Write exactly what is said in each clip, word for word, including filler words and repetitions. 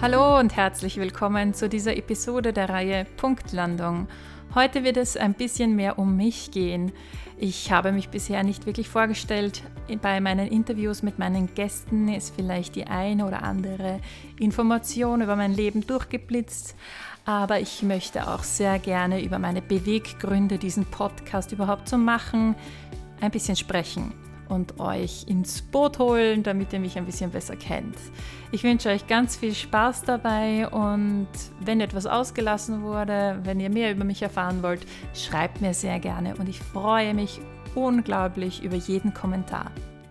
Hallo und herzlich willkommen zu dieser Episode der Reihe Punktlandung. Heute wird es ein bisschen mehr um mich gehen. Ich habe mich bisher nicht wirklich vorgestellt. Bei meinen Interviews mit meinen Gästen ist vielleicht die eine oder andere Information über mein Leben durchgeblitzt. Aber ich möchte auch sehr gerne über meine Beweggründe, diesen Podcast überhaupt zu machen, ein bisschen sprechen und euch ins Boot holen, damit ihr mich ein bisschen besser kennt. Ich wünsche euch ganz viel Spaß dabei und wenn etwas ausgelassen wurde, wenn ihr mehr über mich erfahren wollt, schreibt mir sehr gerne und ich freue mich unglaublich über jeden Kommentar.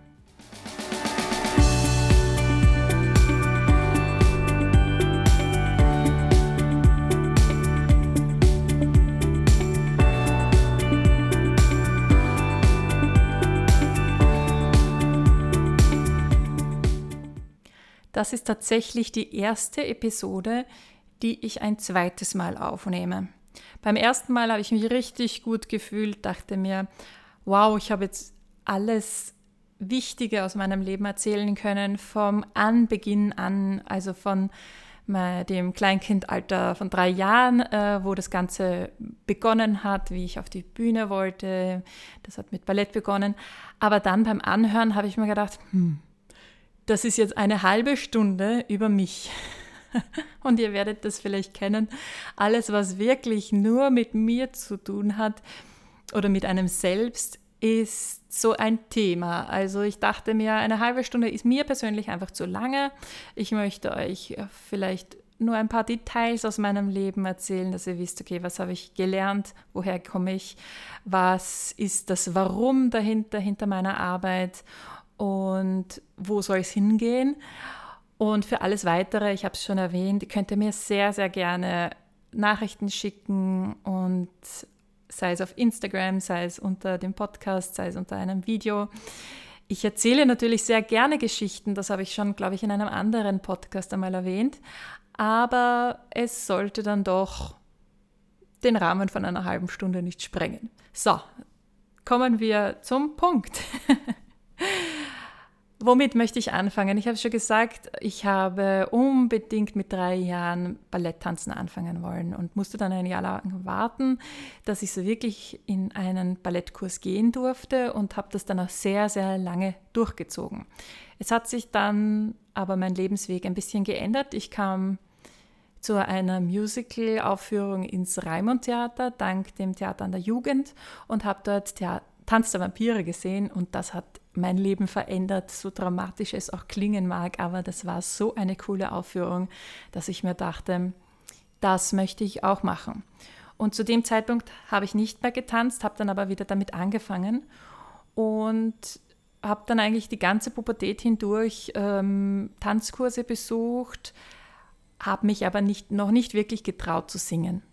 Das ist tatsächlich die erste Episode, die ich ein zweites Mal aufnehme. Beim ersten Mal habe ich mich richtig gut gefühlt, dachte mir, wow, ich habe jetzt alles Wichtige aus meinem Leben erzählen können, vom Anbeginn an, also von dem Kleinkindalter von drei Jahren, wo das Ganze begonnen hat, wie ich auf die Bühne wollte. Das hat mit Ballett begonnen. Aber dann beim Anhören habe ich mir gedacht, hm, das ist jetzt eine halbe Stunde über mich. Und ihr werdet das vielleicht kennen. Alles, was wirklich nur mit mir zu tun hat oder mit einem selbst, ist so ein Thema. Also ich dachte mir, eine halbe Stunde ist mir persönlich einfach zu lange. Ich möchte euch vielleicht nur ein paar Details aus meinem Leben erzählen, dass ihr wisst, okay, was habe ich gelernt, woher komme ich, was ist das Warum dahinter, hinter meiner Arbeit und wo soll es hingehen. Und für alles Weitere, ich habe es schon erwähnt, könnt ihr mir sehr, sehr gerne Nachrichten schicken und sei es auf Instagram, sei es unter dem Podcast, sei es unter einem Video. Ich erzähle natürlich sehr gerne Geschichten, das habe ich schon, glaube ich, in einem anderen Podcast einmal erwähnt, aber es sollte dann doch den Rahmen von einer halben Stunde nicht sprengen. So, kommen wir zum Punkt. Womit möchte ich anfangen? Ich habe schon gesagt, ich habe unbedingt mit drei Jahren Balletttanzen anfangen wollen und musste dann ein Jahr lang warten, dass ich so wirklich in einen Ballettkurs gehen durfte und habe das dann auch sehr, sehr lange durchgezogen. Es hat sich dann aber mein Lebensweg ein bisschen geändert. Ich kam zu einer Musical-Aufführung ins Raimund-Theater, dank dem Theater an der Jugend und habe dort Theater Tanz der Vampire gesehen und das hat mein Leben verändert, so dramatisch es auch klingen mag, aber das war so eine coole Aufführung, dass ich mir dachte, das möchte ich auch machen. Und zu dem Zeitpunkt habe ich nicht mehr getanzt, habe dann aber wieder damit angefangen und habe dann eigentlich die ganze Pubertät hindurch ähm, Tanzkurse besucht, habe mich aber nicht, noch nicht wirklich getraut zu singen.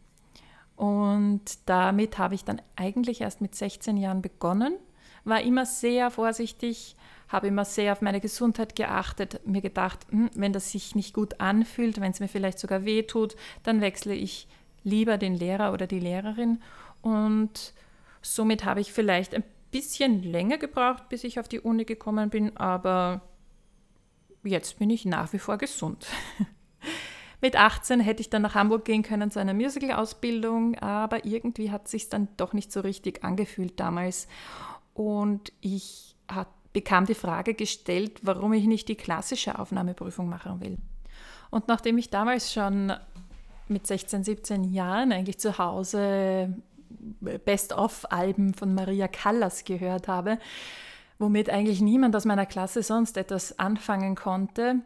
Und damit habe ich dann eigentlich erst mit sechzehn Jahren begonnen, war immer sehr vorsichtig, habe immer sehr auf meine Gesundheit geachtet, mir gedacht, hm, wenn das sich nicht gut anfühlt, wenn es mir vielleicht sogar wehtut, dann wechsle ich lieber den Lehrer oder die Lehrerin. Und somit habe ich vielleicht ein bisschen länger gebraucht, bis ich auf die Uni gekommen bin, aber jetzt bin ich nach wie vor gesund. Mit achtzehn hätte ich dann nach Hamburg gehen können zu einer Musical-Ausbildung, aber irgendwie hat es sich dann doch nicht so richtig angefühlt damals. Und ich hat, bekam die Frage gestellt, warum ich nicht die klassische Aufnahmeprüfung machen will. Und nachdem ich damals schon mit sechzehn, siebzehn Jahren eigentlich zu Hause Best-of-Alben von Maria Callas gehört habe, womit eigentlich niemand aus meiner Klasse sonst etwas anfangen konnte,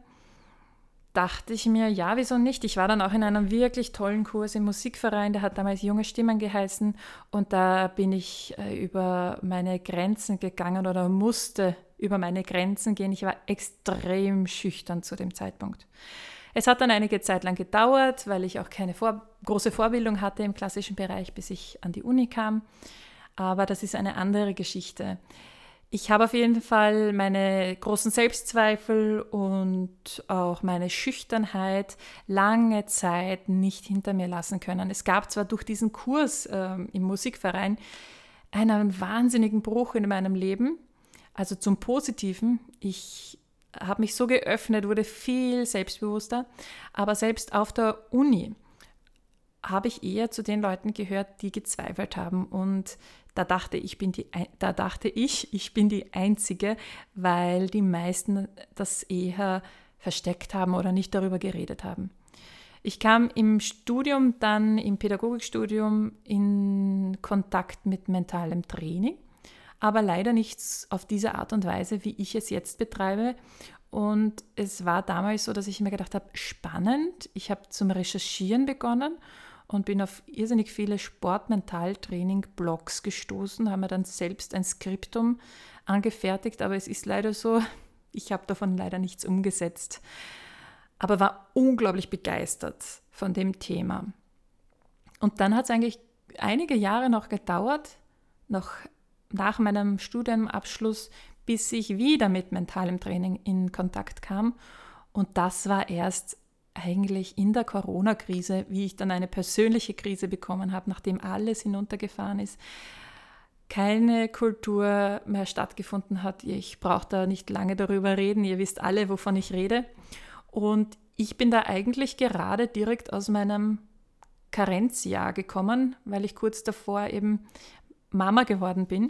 dachte ich mir, ja, wieso nicht? Ich war dann auch in einem wirklich tollen Kurs im Musikverein, der hat damals Junge Stimmen geheißen und da bin ich äh, über meine Grenzen gegangen oder musste über meine Grenzen gehen. Ich war extrem schüchtern zu dem Zeitpunkt. Es hat dann einige Zeit lang gedauert, weil ich auch keine vor- große Vorbildung hatte im klassischen Bereich, bis ich an die Uni kam, aber das ist eine andere Geschichte. Ich habe auf jeden Fall meine großen Selbstzweifel und auch meine Schüchternheit lange Zeit nicht hinter mir lassen können. Es gab zwar durch diesen Kurs äh, im Musikverein einen wahnsinnigen Bruch in meinem Leben, also zum Positiven. Ich habe mich so geöffnet, wurde viel selbstbewusster. Aber selbst auf der Uni habe ich eher zu den Leuten gehört, die gezweifelt haben. Und da dachte ich, bin die, da dachte ich, ich bin die Einzige, weil die meisten das eher versteckt haben oder nicht darüber geredet haben. Ich kam im Studium dann, im Pädagogikstudium, in Kontakt mit mentalem Training, aber leider nicht auf diese Art und Weise, wie ich es jetzt betreibe. Und es war damals so, dass ich mir gedacht habe, spannend. Ich habe zum Recherchieren begonnen und bin auf irrsinnig viele Sport-Mental-Training-Blogs gestoßen, habe mir dann selbst ein Skriptum angefertigt, aber es ist leider so, ich habe davon leider nichts umgesetzt, aber war unglaublich begeistert von dem Thema. Und dann hat es eigentlich einige Jahre noch gedauert, noch nach meinem Studienabschluss, bis ich wieder mit mentalem Training in Kontakt kam. Und das war erst eigentlich in der Corona-Krise, wie ich dann eine persönliche Krise bekommen habe, nachdem alles hinuntergefahren ist, keine Kultur mehr stattgefunden hat. Ich brauche da nicht lange darüber reden, ihr wisst alle, wovon ich rede. Und ich bin da eigentlich gerade direkt aus meinem Karenzjahr gekommen, weil ich kurz davor eben Mama geworden bin.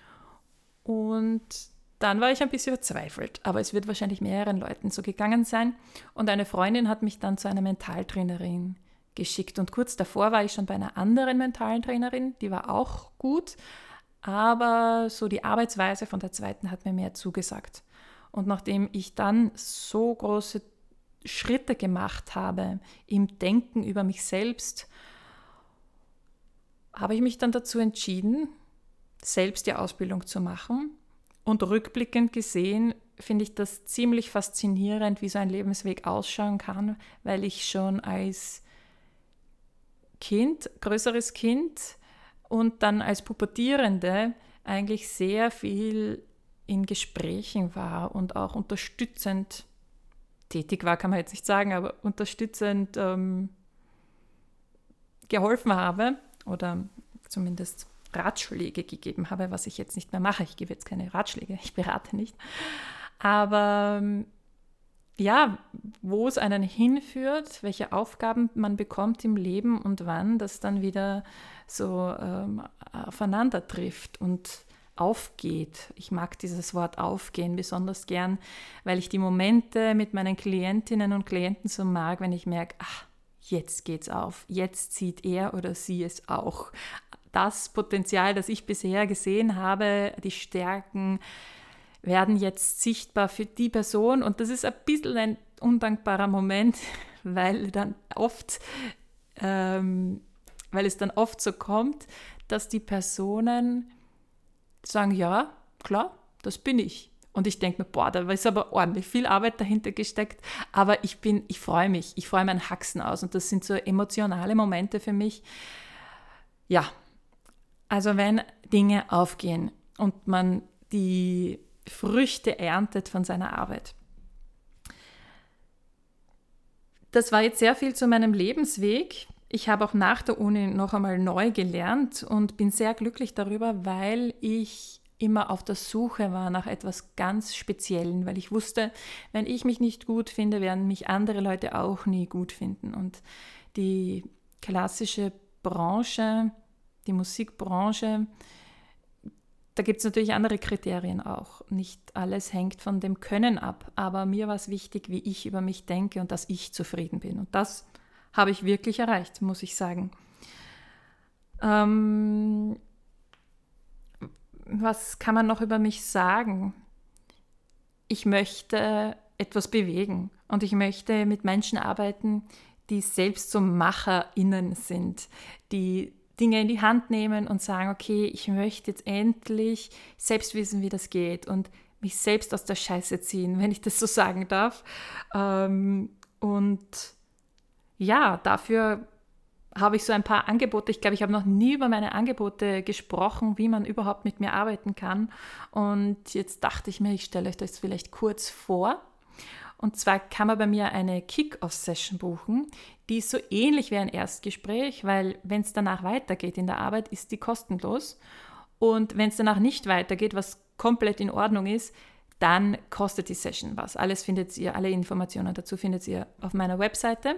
Und dann war ich ein bisschen verzweifelt, aber es wird wahrscheinlich mehreren Leuten so gegangen sein. Und eine Freundin hat mich dann zu einer Mentaltrainerin geschickt. Und kurz davor war ich schon bei einer anderen mentalen Trainerin, die war auch gut, aber so die Arbeitsweise von der zweiten hat mir mehr zugesagt. Und nachdem ich dann so große Schritte gemacht habe im Denken über mich selbst, habe ich mich dann dazu entschieden, selbst die Ausbildung zu machen. Und rückblickend gesehen finde ich das ziemlich faszinierend, wie so ein Lebensweg ausschauen kann, weil ich schon als Kind, größeres Kind und dann als Pubertierende eigentlich sehr viel in Gesprächen war und auch unterstützend tätig war, kann man jetzt nicht sagen, aber unterstützend ähm, geholfen habe oder zumindest Ratschläge gegeben habe, was ich jetzt nicht mehr mache. Ich gebe jetzt keine Ratschläge, ich berate nicht. Aber ja, wo es einen hinführt, welche Aufgaben man bekommt im Leben und wann das dann wieder so ähm, aufeinander trifft und aufgeht. Ich mag dieses Wort aufgehen besonders gern, weil ich die Momente mit meinen Klientinnen und Klienten so mag, wenn ich merke, ach, jetzt geht's auf, jetzt sieht er oder sie es auch. Das Potenzial, das ich bisher gesehen habe, die Stärken werden jetzt sichtbar für die Person und das ist ein bisschen ein undankbarer Moment, weil dann oft, ähm, weil es dann oft so kommt, dass die Personen sagen, ja, klar, das bin ich. Und ich denke mir, boah, da ist aber ordentlich viel Arbeit dahinter gesteckt, aber ich bin, ich freue mich, ich freue meinen Haxen aus und das sind so emotionale Momente für mich. Ja, also wenn Dinge aufgehen und man die Früchte erntet von seiner Arbeit. Das war jetzt sehr viel zu meinem Lebensweg. Ich habe auch nach der Uni noch einmal neu gelernt und bin sehr glücklich darüber, weil ich immer auf der Suche war nach etwas ganz Speziellen, weil ich wusste, wenn ich mich nicht gut finde, werden mich andere Leute auch nie gut finden. Und die klassische Branche, die Musikbranche, da gibt es natürlich andere Kriterien auch. Nicht alles hängt von dem Können ab, aber mir war es wichtig, wie ich über mich denke und dass ich zufrieden bin. Und das habe ich wirklich erreicht, muss ich sagen. Ähm, was kann man noch über mich sagen? Ich möchte etwas bewegen und ich möchte mit Menschen arbeiten, die selbst so MacherInnen sind, die Dinge in die Hand nehmen und sagen, okay, ich möchte jetzt endlich selbst wissen, wie das geht und mich selbst aus der Scheiße ziehen, wenn ich das so sagen darf. Und ja, dafür habe ich so ein paar Angebote. Ich glaube, ich habe noch nie über meine Angebote gesprochen, wie man überhaupt mit mir arbeiten kann. Und jetzt dachte ich mir, ich stelle euch das vielleicht kurz vor. Und zwar kann man bei mir eine Kick-Off-Session buchen, die ist so ähnlich wie ein Erstgespräch, weil wenn es danach weitergeht in der Arbeit, ist die kostenlos. Und wenn es danach nicht weitergeht, was komplett in Ordnung ist, dann kostet die Session was. Alles findet ihr, alle Informationen dazu findet ihr auf meiner Webseite.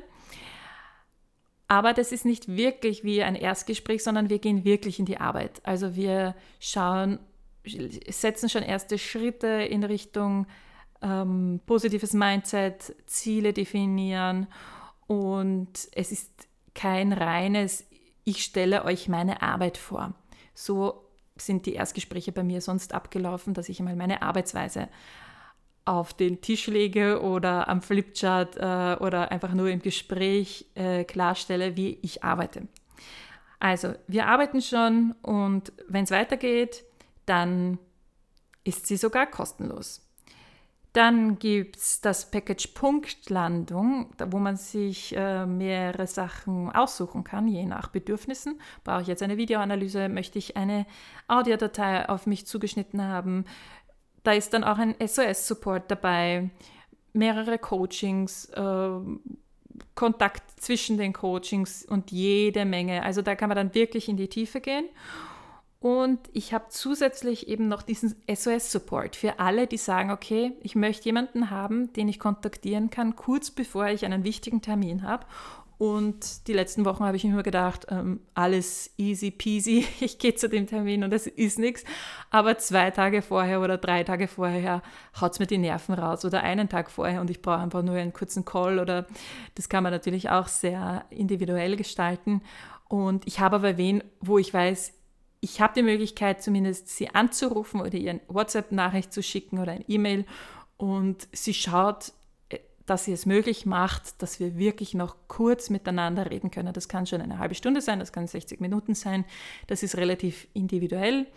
Aber das ist nicht wirklich wie ein Erstgespräch, sondern wir gehen wirklich in die Arbeit. Also wir schauen, setzen schon erste Schritte in Richtung ähm, positives Mindset, Ziele definieren, und es ist kein reines, ich stelle euch meine Arbeit vor. So sind die Erstgespräche bei mir sonst abgelaufen, dass ich einmal meine Arbeitsweise auf den Tisch lege oder am Flipchart äh, oder einfach nur im Gespräch äh, klarstelle, wie ich arbeite. Also, wir arbeiten schon, und wenn es weitergeht, dann ist sie sogar kostenlos. Dann gibt es das Package Punktlandung, wo man sich äh, mehrere Sachen aussuchen kann, je nach Bedürfnissen. Brauche ich jetzt eine Videoanalyse? Möchte ich eine Audiodatei auf mich zugeschnitten haben? Da ist dann auch ein S O S-Support dabei, mehrere Coachings, äh, Kontakt zwischen den Coachings und jede Menge. Also da kann man dann wirklich in die Tiefe gehen. Und ich habe zusätzlich eben noch diesen S O S-Support für alle, die sagen, okay, ich möchte jemanden haben, den ich kontaktieren kann, kurz bevor ich einen wichtigen Termin habe. Und die letzten Wochen habe ich mir nur gedacht, ähm, alles easy peasy, ich gehe zu dem Termin und es ist nichts. Aber zwei Tage vorher oder drei Tage vorher haut es mir die Nerven raus, oder einen Tag vorher, und ich brauche einfach nur einen kurzen Call, oder das kann man natürlich auch sehr individuell gestalten. Und ich habe aber wen, wo ich weiß, ich habe die Möglichkeit, zumindest sie anzurufen oder ihr eine WhatsApp-Nachricht zu schicken oder ein E-Mail, und sie schaut, dass sie es möglich macht, dass wir wirklich noch kurz miteinander reden können. Das kann schon eine halbe Stunde sein, das kann sechzig Minuten sein, das ist relativ individuell.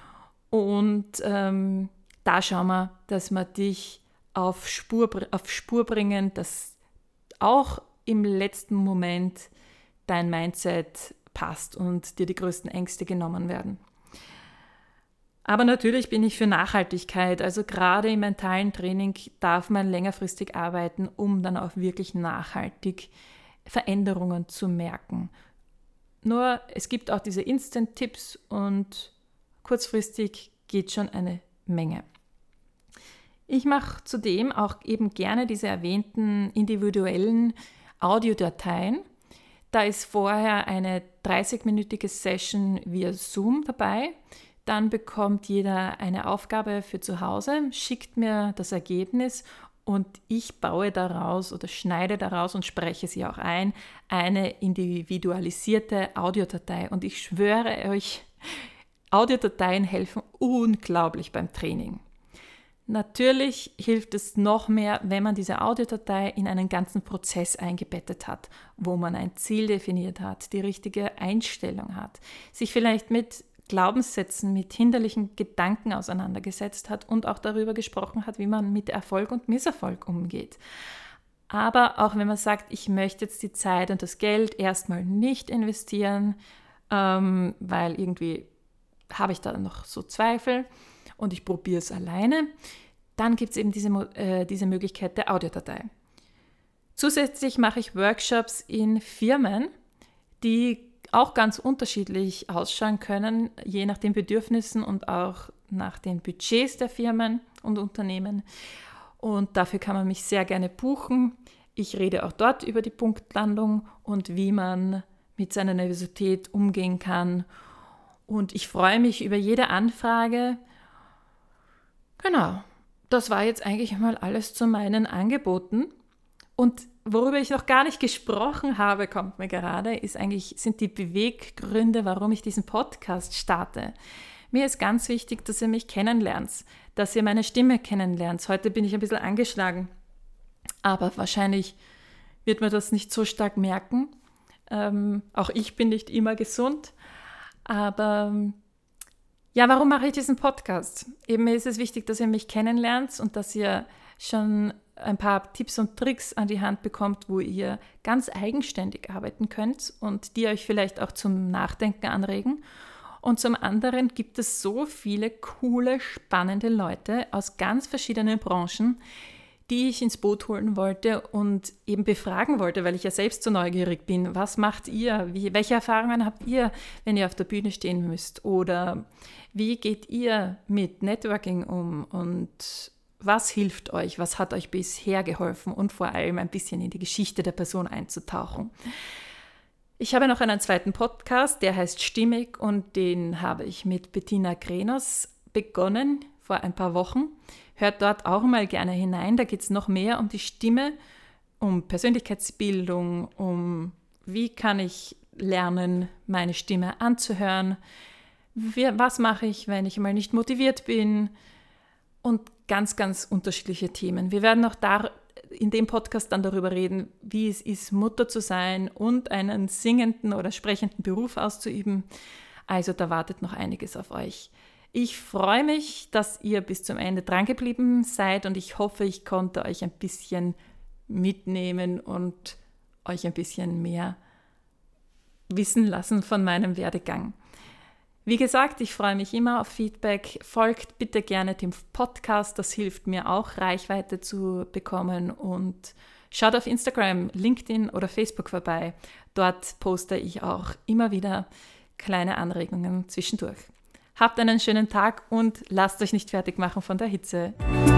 Und ähm, da schauen wir, dass wir dich auf Spur, auf Spur bringen, dass auch im letzten Moment dein Mindset passt und dir die größten Ängste genommen werden. Aber natürlich bin ich für Nachhaltigkeit. Also gerade im mentalen Training darf man längerfristig arbeiten, um dann auch wirklich nachhaltig Veränderungen zu merken. Nur es gibt auch diese Instant-Tipps, und kurzfristig geht schon eine Menge. Ich mache zudem auch eben gerne diese erwähnten individuellen Audiodateien. Da ist vorher eine dreißig-minütige Session via Zoom dabei. Dann bekommt jeder eine Aufgabe für zu Hause, schickt mir das Ergebnis, und ich baue daraus oder schneide daraus und spreche sie auch ein, eine individualisierte Audiodatei. Und ich schwöre euch, Audiodateien helfen unglaublich beim Training. Natürlich hilft es noch mehr, wenn man diese Audiodatei in einen ganzen Prozess eingebettet hat, wo man ein Ziel definiert hat, die richtige Einstellung hat, sich vielleicht mit Glaubenssätzen, mit hinderlichen Gedanken auseinandergesetzt hat und auch darüber gesprochen hat, wie man mit Erfolg und Misserfolg umgeht. Aber auch wenn man sagt, ich möchte jetzt die Zeit und das Geld erstmal nicht investieren, ähm, weil irgendwie habe ich da noch so Zweifel und ich probiere es alleine, dann gibt es eben diese, äh, diese Möglichkeit der Audiodatei. Zusätzlich mache ich Workshops in Firmen, die auch ganz unterschiedlich ausschauen können, je nach den Bedürfnissen und auch nach den Budgets der Firmen und Unternehmen. Und dafür kann man mich sehr gerne buchen. Ich rede auch dort über die Punktlandung und wie man mit seiner Nervosität umgehen kann. Und ich freue mich über jede Anfrage. Genau, das war jetzt eigentlich mal alles zu meinen Angeboten. Und worüber ich noch gar nicht gesprochen habe, kommt mir gerade, ist eigentlich, sind die Beweggründe, warum ich diesen Podcast starte. Mir ist ganz wichtig, dass ihr mich kennenlernt, dass ihr meine Stimme kennenlernt. Heute bin ich ein bisschen angeschlagen, aber wahrscheinlich wird man das nicht so stark merken. Ähm, auch ich bin nicht immer gesund, aber ja, warum mache ich diesen Podcast? Eben mir ist es wichtig, dass ihr mich kennenlernt und dass ihr schon ein paar Tipps und Tricks an die Hand bekommt, wo ihr ganz eigenständig arbeiten könnt und die euch vielleicht auch zum Nachdenken anregen. Und zum anderen gibt es so viele coole, spannende Leute aus ganz verschiedenen Branchen, die ich ins Boot holen wollte und eben befragen wollte, weil ich ja selbst so neugierig bin. Was macht ihr? Wie, welche Erfahrungen habt ihr, wenn ihr auf der Bühne stehen müsst? Oder wie geht ihr mit Networking um? Und Was hilft euch? Was hat euch bisher geholfen? Und vor allem ein bisschen in die Geschichte der Person einzutauchen. Ich habe noch einen zweiten Podcast, der heißt Stimmig und den habe ich mit Bettina Krenos begonnen vor ein paar Wochen. Hört dort auch mal gerne hinein, da geht es noch mehr um die Stimme, um Persönlichkeitsbildung, um wie kann ich lernen, meine Stimme anzuhören, wie, was mache ich, wenn ich mal nicht motiviert bin und ganz, ganz unterschiedliche Themen. Wir werden auch da in dem Podcast dann darüber reden, wie es ist, Mutter zu sein und einen singenden oder sprechenden Beruf auszuüben. Also da wartet noch einiges auf euch. Ich freue mich, dass ihr bis zum Ende drangeblieben seid und ich hoffe, ich konnte euch ein bisschen mitnehmen und euch ein bisschen mehr wissen lassen von meinem Werdegang. Wie gesagt, ich freue mich immer auf Feedback. Folgt bitte gerne dem Podcast, das hilft mir auch, Reichweite zu bekommen. Und schaut auf Instagram, LinkedIn oder Facebook vorbei. Dort poste ich auch immer wieder kleine Anregungen zwischendurch. Habt einen schönen Tag und lasst euch nicht fertig machen von der Hitze.